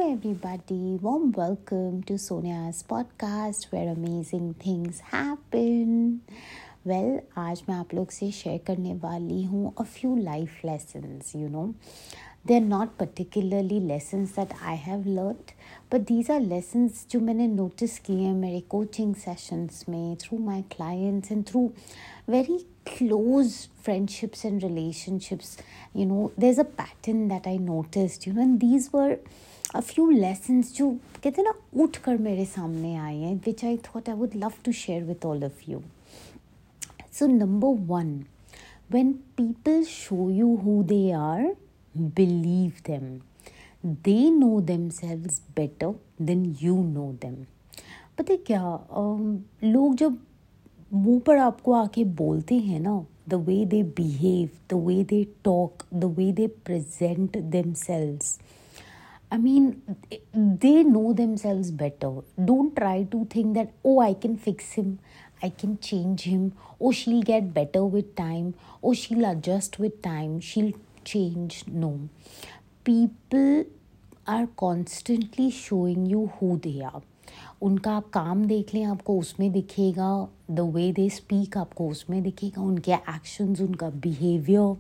everybody, warm welcome to Sonia's podcast where amazing things happen. Well, आज मैं आप लोग से शेयर करने वाली हूँ a few life lessons, They're not particularly lessons that I have learned, but these are lessons जो मैंने notice किए हैं मेरे coaching sessions में, through my clients and through very close friendships and relationships. There's a pattern that I noticed, and these were a few lessons जो कहते हैं ना उठ कर मेरे सामने आए हैं, which I thought I would love to share with all of you. So number one, when people show you who they are, believe them. They know themselves better than you know them. पता है क्या लोग जब मुंह पर आपको आके बोलते हैं ना, the way they behave, the way they talk, the way they present themselves, I mean, they know themselves better. Don't try to think that, oh, I can fix him, I can change him, oh, she'll get better with time, oh, she'll adjust with time, she'll change. No. People are constantly showing you who they are. उनका आप काम देख लें, आपको उसमें दिखेगा. The way they speak आपको उसमें दिखेगा. उनके एक्शंस, उनका behaviour,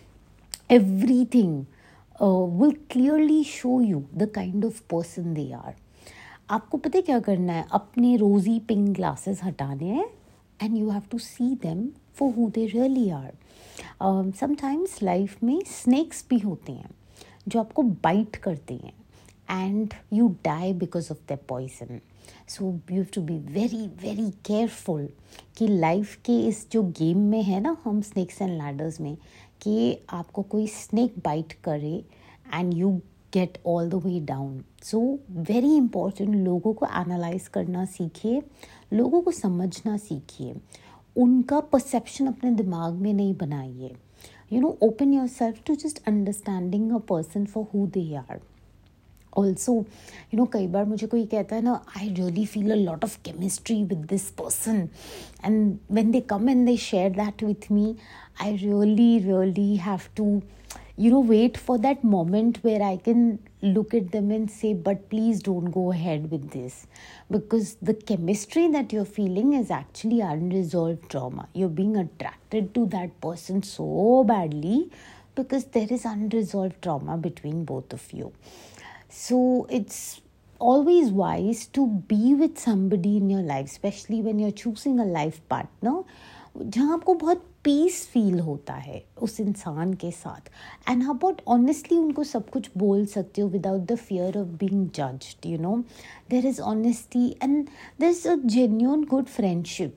everything will clearly show you the kind of person they are. आपको पता है क्या करना है? अपने रोजी पिंक ग्लासेस हटाने हैं and you have to see them for who they really are. Sometimes life में snakes भी होते हैं जो आपको bite करते हैं and you die because of their poison. So you have to be very very careful कि life के इस जो game में है ना, हम snakes and ladders में, कि आपको कोई snake bite करे and you get all the way down. So very important, लोगों को analyze करना सीखिए, लोगों को समझना सीखिए, उनका perception अपने दिमाग में नहीं बनाइए. Open yourself to just understanding a person for who they are. Also, कई बार मुझे कोई कहता है ना, I really feel a lot of chemistry with this person, and when they come and they share that with me, I really have to wait for that moment where I can look at them and say, but please don't go ahead with this, because the chemistry that you're feeling is actually unresolved trauma. You're being attracted to that person so badly because there is unresolved trauma between both of you. So it's always wise to be with somebody in your life, especially when you're choosing a life partner, जहाँ आपको बहुत peace feel होता है उस इंसान के साथ, and आप बहुत ऑनेस्टली उनको सब कुछ बोल सकते हो without the fear of being judged. There is honesty and there is a genuine good friendship,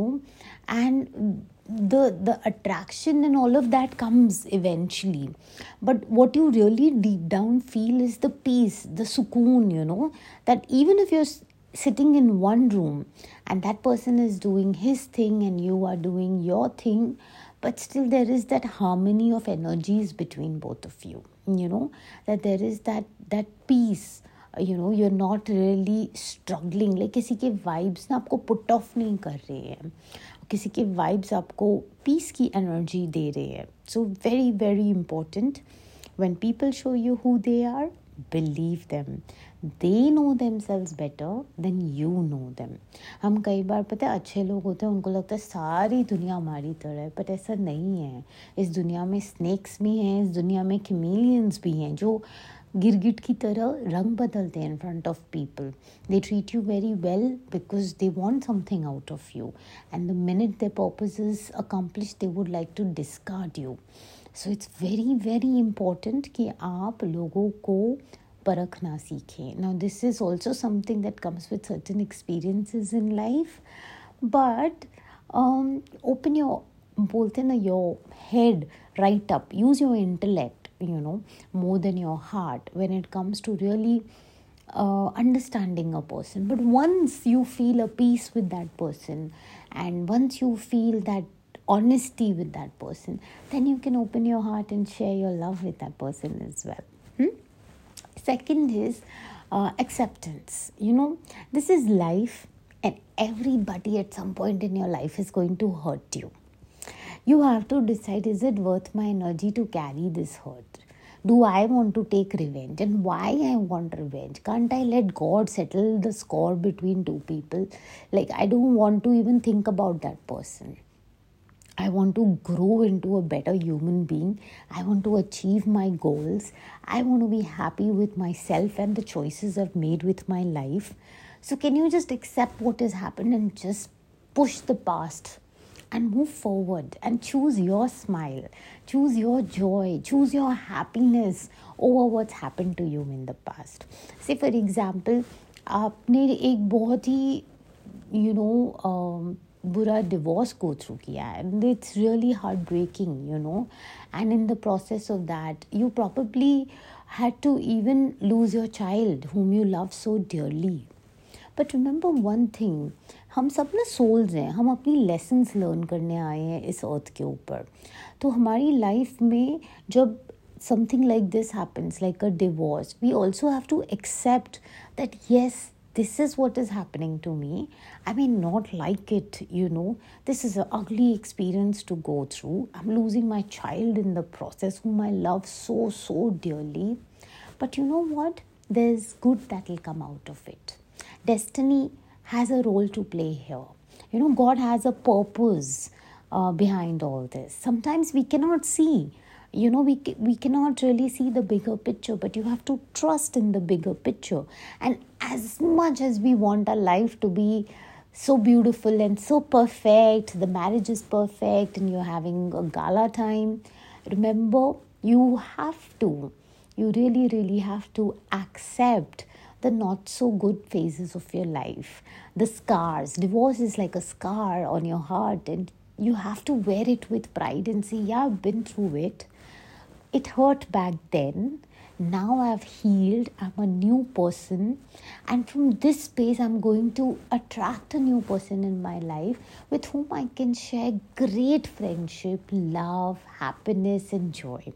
and the attraction and all of that comes eventually, but what you really deep down feel is the peace, the sukoon, that even if you're sitting in one room and that person is doing his thing and you are doing your thing, but still there is that harmony of energies between both of you, that there is that peace. You're not really struggling, like किसी के vibes ना आपको put off नहीं कर रहे हैं, किसी के vibes आपको peace की energy दे रहे हैं. So very very important, when people show you who they are, believe them. They know themselves better than you know them. हम कई बार पता है अच्छे लोग होते हैं, उनको लगता है सारी दुनिया हमारी तरह है, बट ऐसा नहीं है. इस दुनिया में स्नेक्स भी हैं, इस दुनिया में chameleons भी हैं जो गिरगिट की तरह रंग बदलते हैं in front of people. They treat you very well because they want something out of you, and the minute their purpose is accomplished, they would like to discard you. So it's very very important कि आप लोगों को परखना सीखें. Now this is also something that comes with certain experiences in life, but open your, बोलते ना, your head right up. Use your intellect, more than your heart when it comes to really understanding a person. But once you feel a peace with that person, and once you feel that honesty with that person, then you can open your heart and share your love with that person as well. Second is acceptance. This is life, and everybody at some point in your life is going to hurt you. You have to decide, is it worth my energy to carry this hurt? Do I want to take revenge? And why I want revenge? Can't I let God settle the score between two people? Like, I don't want to even think about that person. I want to grow into a better human being. I want to achieve my goals. I want to be happy with myself and the choices I've made with my life. So can you just accept what has happened and just push the past and move forward and choose your smile, choose your joy, choose your happiness over what's happened to you in the past. Say for example, आपने एक बहुत ही बुरा divorce go through किया, and it's really heartbreaking. And in the process of that, you probably had to even lose your child whom you love so dearly. But remember one thing, हम सब ना souls हैं, हम अपनी lessons learn करने आए हैं इस earth के ऊपर. तो हमारी life में जब something like this happens, like a divorce, we also have to accept that yes, this is what is happening to me. I may not like it, This is an ugly experience to go through. I'm losing my child in the process, whom I love so, so dearly. But you know what? There's good that will come out of it. Destiny has a role to play here. God has a purpose behind all this. Sometimes we cannot see. We cannot really see the bigger picture, but you have to trust in the bigger picture. And as much as we want our life to be so beautiful and so perfect, the marriage is perfect and you're having a gala time, remember, you really, really have to accept the not so good phases of your life, the scars. Divorce is like a scar on your heart, and you have to wear it with pride and say, yeah, I've been through it. It hurt back then. Now I've healed. I'm a new person. And from this space, I'm going to attract a new person in my life with whom I can share great friendship, love, happiness, and joy.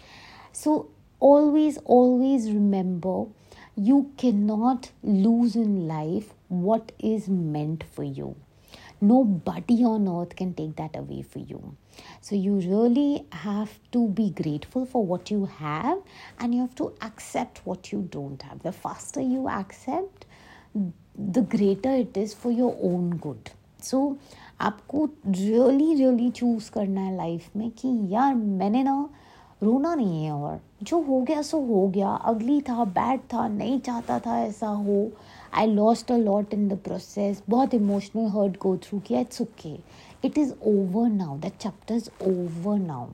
So always, always remember, you cannot lose in life what is meant for you. Nobody on earth can take that away for you. So you really have to be grateful for what you have, and you have to accept what you don't have. The faster you accept, the greater it is for your own good. So आपको really really choose करना है life में कि यार मैंने ना रोना नहीं है, और जो हो गया सो हो गया, अगली था, बैड था, नहीं चाहता था ऐसा हो, I lost a lot in the process, बहुत emotional hurt go through किया, it's okay, it is over now, that chapter is over now,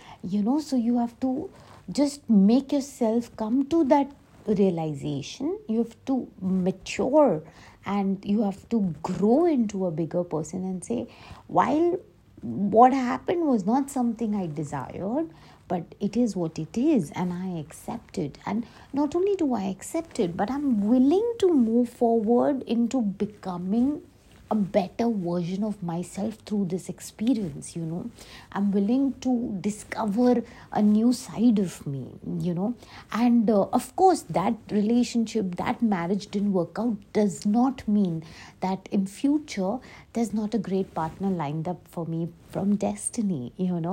so you have to just make yourself come to that realization. You have to mature and you have to grow into a bigger person and say, while what happened was not something I desired, but it is what it is, and I accept it. And not only do I accept it, but I'm willing to move forward into becoming a better version of myself through this experience. I'm willing to discover a new side of me, and of course that relationship, that marriage didn't work out does not mean that in future there's not a great partner lined up for me from destiny.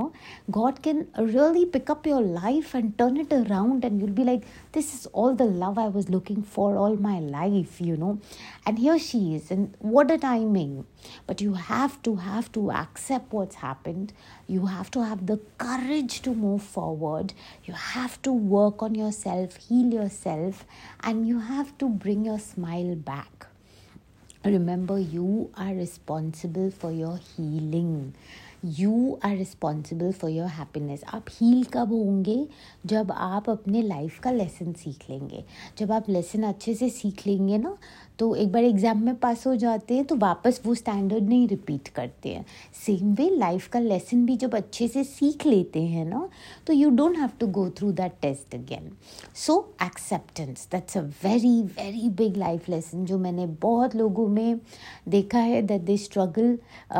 God can really pick up your life and turn it around, and you'll be like, this is all the love I was looking for all my life, and here she is, and what a timing. But you have to accept what's happened. You have to have the courage to move forward. You have to work on yourself, heal yourself, and you have to bring your smile back. Remember, you are responsible for your healing. You are responsible for your happiness. आप heal कब होंगे? जब आप अपने life का lesson सीख लेंगे. जब आप lesson अच्छे से सीख लेंगे ना, तो एक बार एग्ज़ाम में पास हो जाते हैं तो वापस वो स्टैंडर्ड नहीं रिपीट करते हैं. सेम वे लाइफ का लेसन भी जब अच्छे से सीख लेते हैं ना, तो you don't have to go through that test again. So acceptance, that's a very very big life lesson जो मैंने बहुत लोगों में देखा है, that they struggle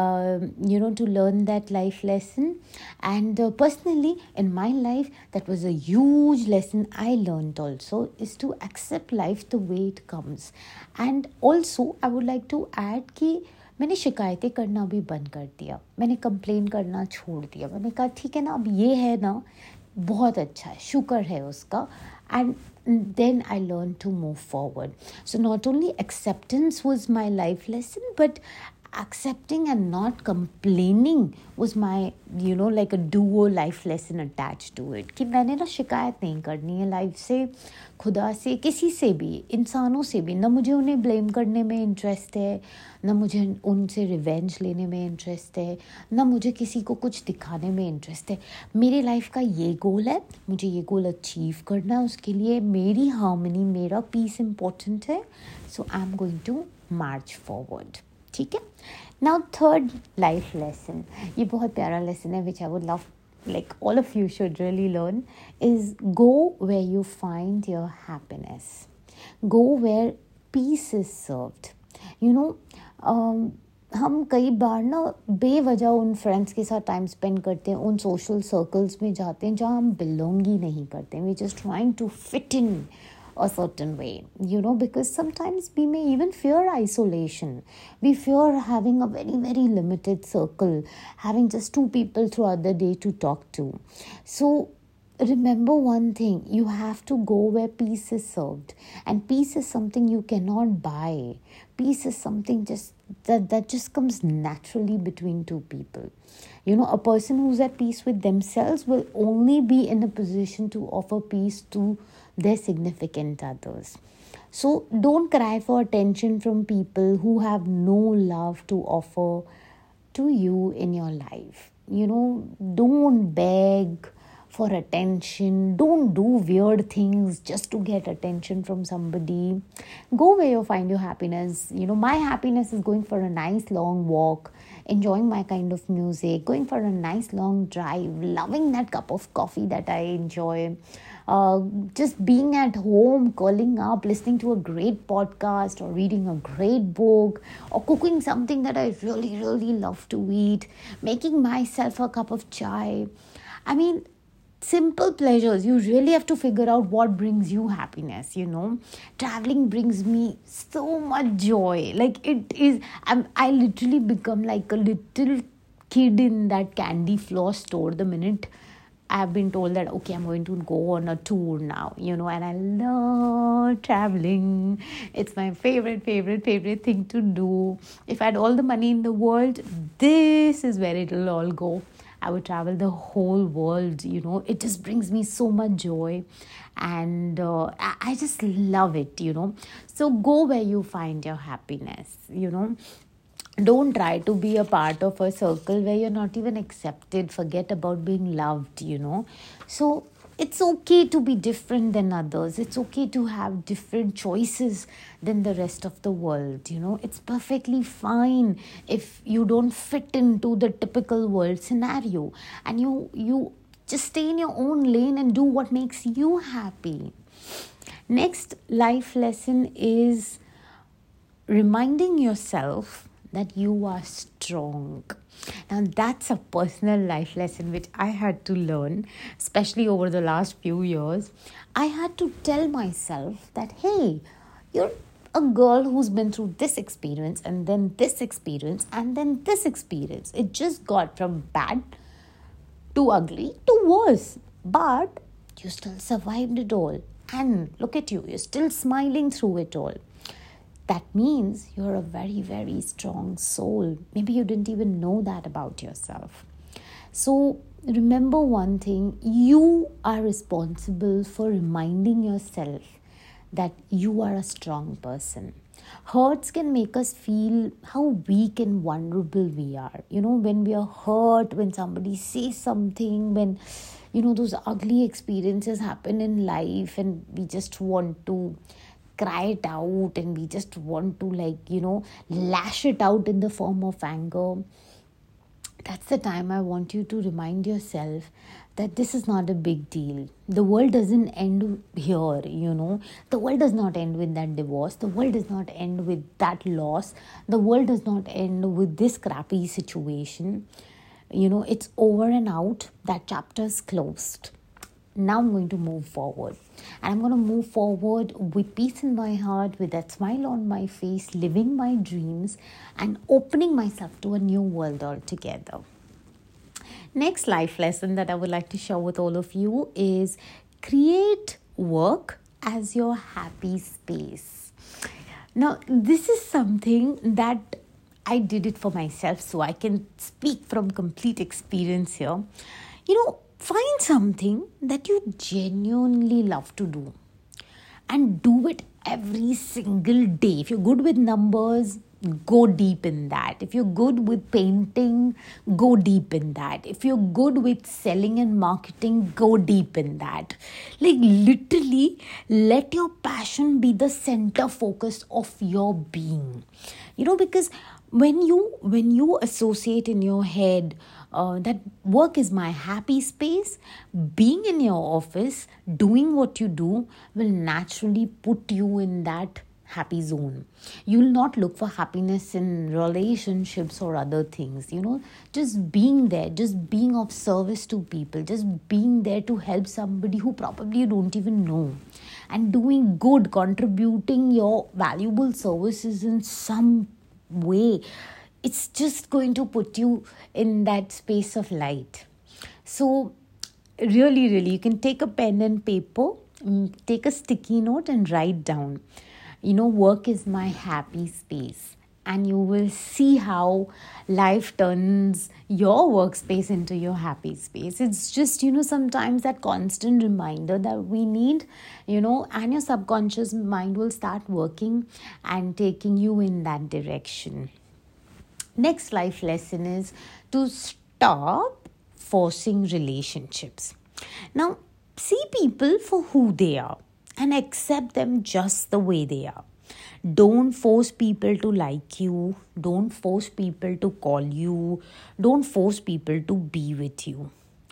to learn that life lesson. And personally in my life, that was a huge lesson I learned also, is to accept life the way it comes. And also I would like to add कि मैंने शिकायतें करना भी बंद कर दिया. मैंने complain करना छोड़ दिया. मैंने कहा ठीक है ना, अब ये है ना, बहुत अच्छा है, शुक्र है उसका. And then I learned to move forward. So not only acceptance was my life lesson, but accepting and not complaining was my, like a duo life lesson attached to it. कि मैंने ना शिकायत नहीं करनी है लाइफ से, खुदा से, किसी से भी, इंसानों से भी. ना मुझे उन्हें ब्लेम करने में इंटरेस्ट है, ना मुझे उनसे रिवेंज लेने में इंटरेस्ट है, ना मुझे किसी को कुछ दिखाने में इंटरेस्ट है. मेरी लाइफ का ये गोल है, मुझे ये गोल अचीव करना है, उसके लिए मेरी हार्मनी, मेरा पीस इम्पोर्टेंट है. So I am going to march forward. ठीक है. नाउ थर्ड लाइफ लेसन, ये बहुत प्यारा लेसन है which I would love like all of you should really learn, is go where you find your happiness. Go where peace is served. हम कई बार ना बेवजह उन फ्रेंड्स के साथ टाइम स्पेंड करते हैं, उन सोशल सर्कल्स में जाते हैं जहाँ हम बिलोंग ही नहीं करते हैं. We just trying to fit in a certain way, because sometimes we may even fear isolation. We fear having a very, very limited circle, having just 2 people throughout the day to talk to. So remember one thing, you have to go where peace is served, and peace is something you cannot buy. Peace is something that just comes naturally between 2 people. A person who's at peace with themselves will only be in a position to offer peace to their significant others. So don't cry for attention from people who have no love to offer to you in your life. Don't beg for attention. Don't do weird things just to get attention from somebody. Go where you find your happiness. My happiness is going for a nice long walk, enjoying my kind of music, going for a nice long drive, loving that cup of coffee that I enjoy. Just being at home, curling up, listening to a great podcast, or reading a great book, or cooking something that I really, really love to eat, making myself a cup of chai. I mean, simple pleasures. You really have to figure out what brings you happiness. Traveling brings me so much joy. Like, it is, I literally become like a little kid in that candy floss store the minute I've been told that, okay, I'm going to go on a tour now, and I love traveling. It's my favorite thing to do. If I had all the money in the world, this is where it'll all go. I would travel the whole world. It just brings me so much joy, and I just love it. So go where you find your happiness. Don't try to be a part of a circle where you're not even accepted. Forget about being loved. So it's okay to be different than others. It's okay to have different choices than the rest of the world. It's perfectly fine if you don't fit into the typical world scenario, and you just stay in your own lane and do what makes you happy. Next life lesson is reminding yourself that you are strong. Now that's a personal life lesson which I had to learn, especially over the last few years. I had to tell myself that, hey, you're a girl who's been through this experience, and then this experience, and then this experience. It just got from bad to ugly to worse, but you still survived it all. And look at you, you're still smiling through it all. That means you're a very, very strong soul. Maybe you didn't even know that about yourself. So remember one thing, you are responsible for reminding yourself that you are a strong person. Hurts can make us feel how weak and vulnerable we are. When we are hurt, when somebody says something, when, those ugly experiences happen in life, and we just want to cry it out, and we just want to lash it out in the form of anger. That's the time I want you to remind yourself that this is not a big deal. The world doesn't end here, The world does not end with that divorce. The world does not end with that loss. The world does not end with this crappy situation. It's over and out. That chapter's closed. Now I'm going to move forward. And I'm going to move forward with peace in my heart, with that smile on my face, living my dreams, and opening myself to a new world altogether. Next life lesson that I would like to share with all of you is create work as your happy space. Now, this is something that I did it for myself, so I can speak from complete experience here. Find something that you genuinely love to do and do it every single day. If you're good with numbers, go deep in that. If you're good with painting, go deep in that. If you're good with selling and marketing, go deep in that. Like literally, let your passion be the center focus of your being. Because when you associate in your head that work is my happy space, being in your office, doing what you do will naturally put you in that happy zone. You'll not look for happiness in relationships or other things. Just being there, just being of service to people, just being there to help somebody who probably you don't even know, and doing good, contributing your valuable services in some way, it's just going to put you in that space of light. So really, you can take a pen and paper, take a sticky note and write down, work is my happy space. And you will see how life turns your workspace into your happy space. It's just, sometimes that constant reminder that we need, and your subconscious mind will start working and taking you in that direction. Next life lesson is to stop forcing relationships. Now, see people for who they are and accept them just the way they are. Don't force people to like you. Don't force people to call you. Don't force people to be with you.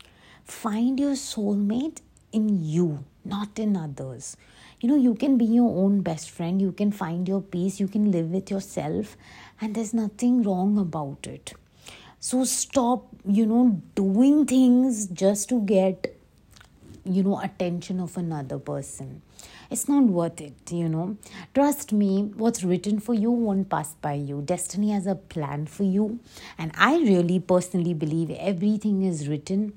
Find your soulmate in you, not in others. You can be your own best friend. You can find your peace. You can live with yourself. And there's nothing wrong about it. So stop, doing things just to get, attention of another person. It's not worth it, Trust me, what's written for you won't pass by you. Destiny has a plan for you. And I really personally believe everything is written.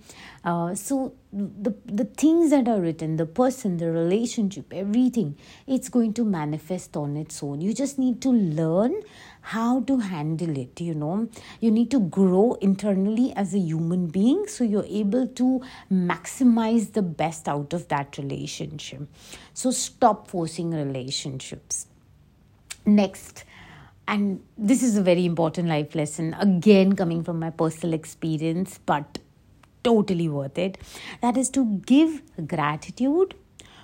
So the things that are written, the person, the relationship, everything, it's going to manifest on its own. You just need to learn how to handle it. You need to grow internally as a human being, so you're able to maximize the best out of that relationship. So stop forcing relationships. Next, and this is a very important life lesson, again coming from my personal experience, but totally worth it. That is to give gratitude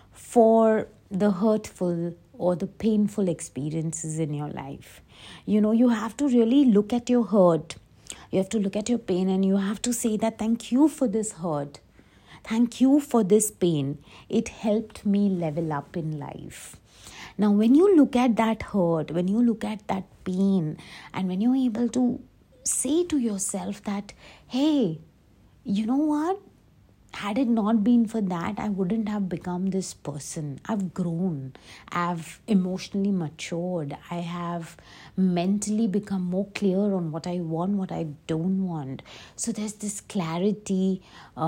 for the hurtful or the painful experiences in your life. You have to really look at your hurt. You have to look at your pain and you have to say that thank you for this hurt. Thank you for this pain. It helped me level up in life. Now, when you look at that hurt, when you look at that pain, and when you're able to say to yourself that, hey, you know what? Had it not been for that, I wouldn't have become this person. I've grown. I've emotionally matured. I have mentally become more clear on what I want, what I don't want. So there's this clarity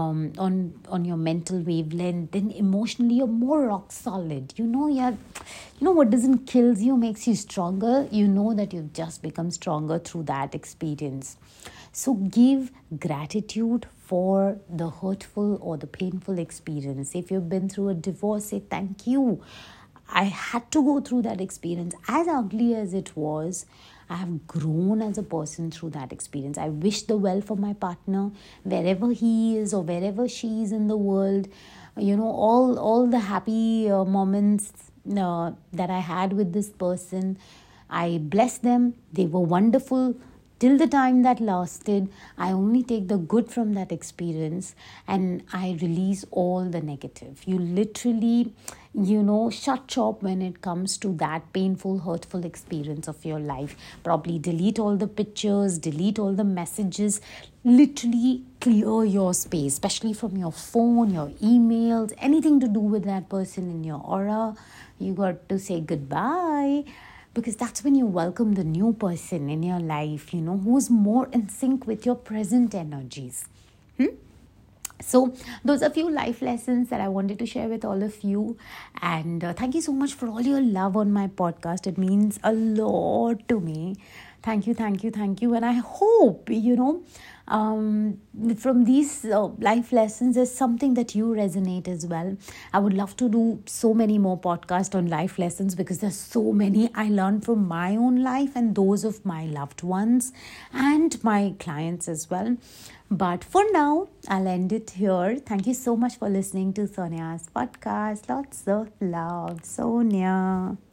on your mental wavelength. Then emotionally, you're more rock solid. What doesn't kill you makes you stronger. You know that you've just become stronger through that experience. So give gratitude for the hurtful or the painful experience. If you've been through a divorce, say thank you. I had to go through that experience. As ugly as it was, I have grown as a person through that experience. I wish the well for my partner, wherever he is or wherever she is in the world. All the happy moments that I had with this person, I bless them. They were wonderful. Till the time that lasted, I only take the good from that experience and I release all the negative. You literally, shut shop when it comes to that painful, hurtful experience of your life. Probably delete all the pictures, delete all the messages, literally clear your space, especially from your phone, your emails, anything to do with that person in your aura. You got to say goodbye. Because that's when you welcome the new person in your life, who's more in sync with your present energies. So those are few life lessons that I wanted to share with all of you. And thank you so much for all your love on my podcast. It means a lot to me. Thank you, thank you, thank you. And I hope, from these life lessons is something that you resonate as well. I would love to do so many more podcasts on life lessons, because there's so many I learned from my own life and those of my loved ones and my clients as well. But for now, I'll end it here. Thank you so much for listening to Sonia's podcast. Lots of love, Sonia.